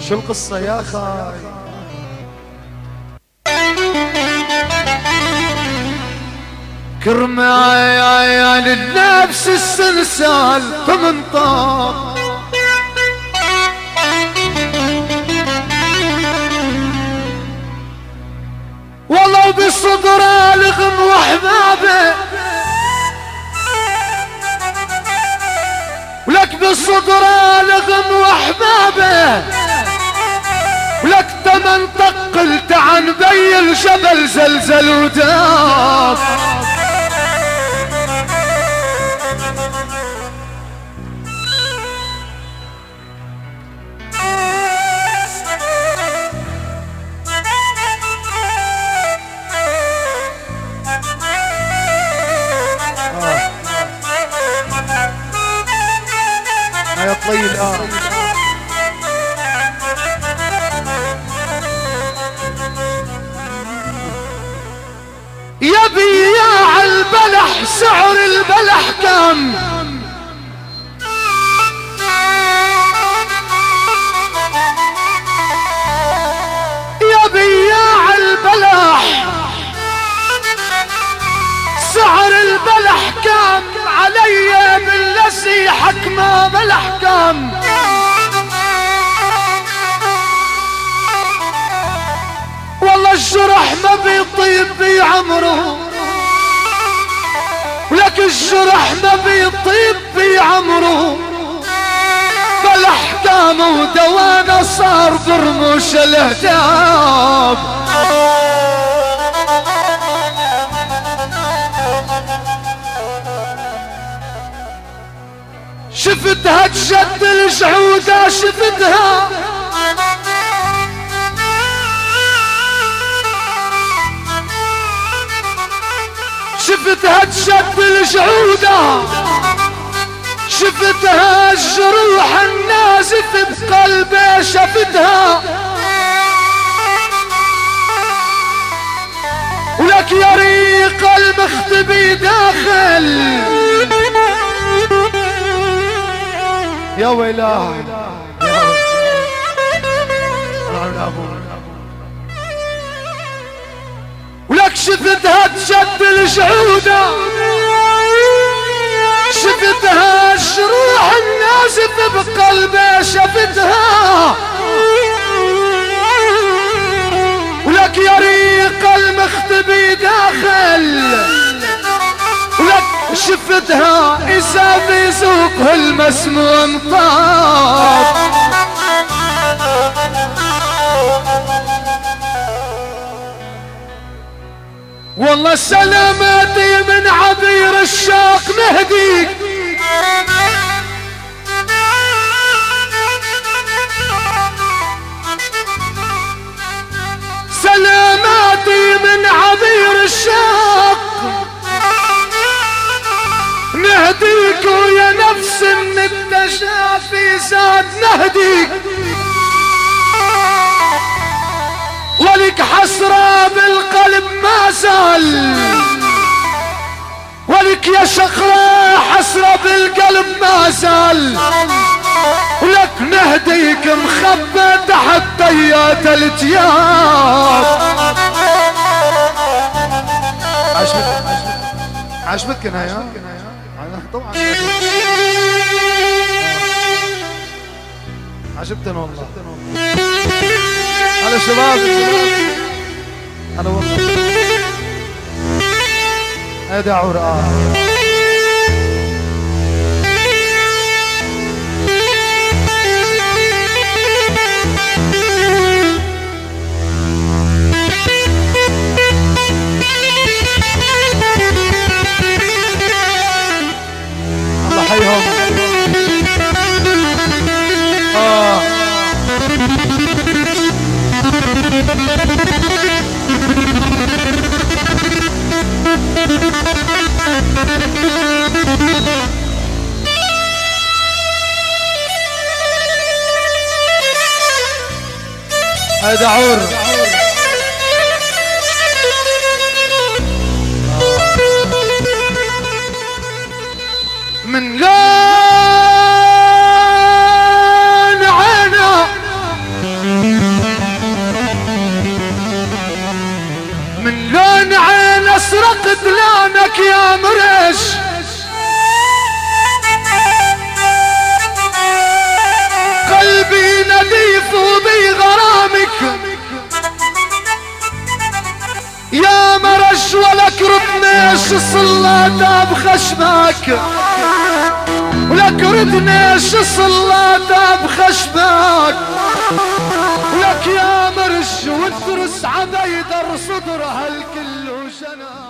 شو القصة يا خاي؟ كرمايا للنفس السلسال تمنطار والله بصدر الغم واحبابه ولك بصدر الغم واحبابه ولك تمن طقلت عن بي الجبل زلزل وداب يا طويل يا بياع البلح سعر البلح كم يا بياع البلح سعر البلح كم علي بالذي حكمه بالاحكام والله الجرح ما بيطيب بعمره ولك الجرح ما بيطيب بعمره بالاحكام ودوانا صار برموش الاهداب شفتها تشد الجعودة شفتها شفتها تشد الجعودة شفتها الجروح النازف بقلبي شفتها ولك يا ريق المختبي داخل يا ويلاه ولك شفتها تشد الجعودة شفتها الجروح النازف بقلبي شفتها ولك يا ريق المختبي داخل ولك شفتها إذا بيذوق المسموم طاب والله سلاماتي من عبير الشاق نهديك سلاماتي من عبير الشاق نهديك ويا نفس من التشافي زاد نهديك ولك حسرة بالقلب ما زال ولك يا شقرة حسرة بالقلب ما زال ولك نهديك مخبى تحت طيات التياب عجبتك يا طبعا عجبتنا والله هلا شباب هلا والله هذا عور الله حيهم هذا عور من لون عينه يفوضي غرامك يا مرش ولك ردنيش صلاته بخشمك ولك ردنيش صلاته بخشمك ولك يا مرش والدرس عبيدر صدرها الكل وشناك